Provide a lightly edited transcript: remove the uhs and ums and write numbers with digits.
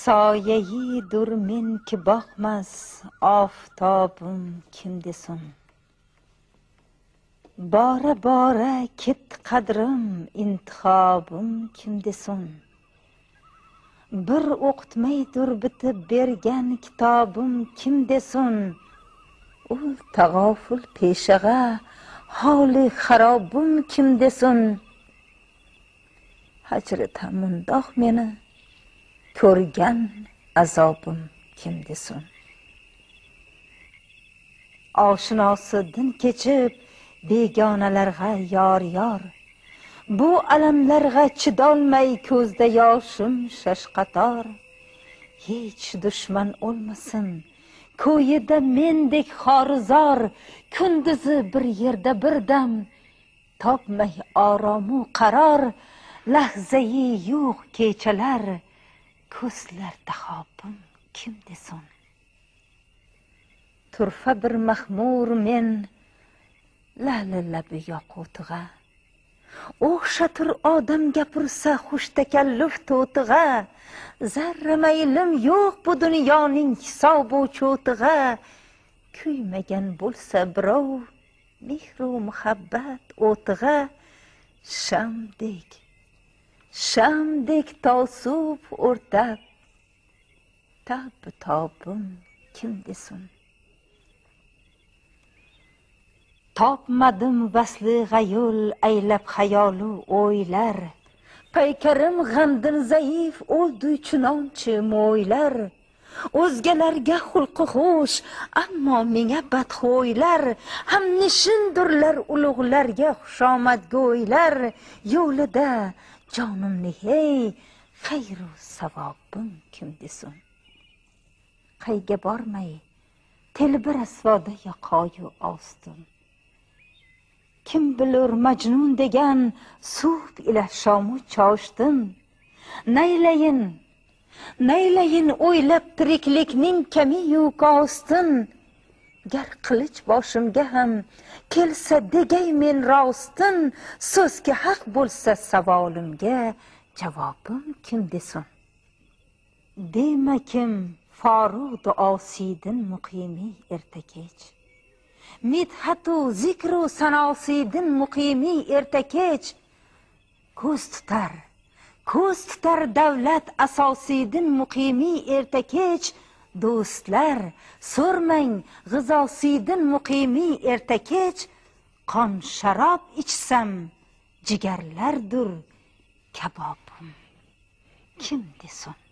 soyayi dur men ki boqmas oftobim kim desin. Bora bora ket qadrim intixobim kim desin. Bir o'qitmaydir bitib bergan kitobim kim desin. Ul tag'oful peshag'a holi xarobim kim desin. Hajridan mundoq meni ko'rgan azobim kim desin. Oshinosidan kechib begonalarga yor bu alamlarga chidolmay ko'zda yoshim shashqator. Hech dushman o'lmasin ko'yida mendek xorizor. Kunduzi bir yerda birdam topmay oromu qaror. Lahzayi yo'q kechalar ko'zlarda xobim kim desin. Turfa bir mahmur men lali labi yoqutiga. O'xshatur odam gapirsa xush takalluf to'tig'a. Zarra maylim yo'q bu dunyoning hisobu cho'tig'a. Kuymagan bo'lsa birov mehru muhabbat o'tig'a. Shamdek tosub o'rtab tobim kim desin. Topmadim vasli g'ayul aylab xayolu o'ylar. Paykarim g'amdin zaif o'ldi chunonchi mo'ylar. O'zgalarga xulqi xush ammo menga badxo'ylar. Hamnishindirlar ulug'larga xushomadgo'ylar. Yo'lida jonimni hey xayru savobim kim desin. Qayga bormay telbir asvoda yoqoyu ostim. Kim bilur majnun degan suv ila shomu choshdim. Naylayin o'ylab tiriklikning kamiyu kostin. Gar qilich boshimga ham kelsa degay men rostin. So'zga haq bo'lsa savolimga javobim kim desin. Dema kim Farugh duosiydin muqimi erta kech. Midhatu zikru sanosidin muqimi erta kech. Ko'z tutar davlat asosiydin muqimi erta kech. Do'stlar so'rmang g'izosiydin muqimi erta kech. Qon sharob ichsam jigarlardur kabobim kim desin.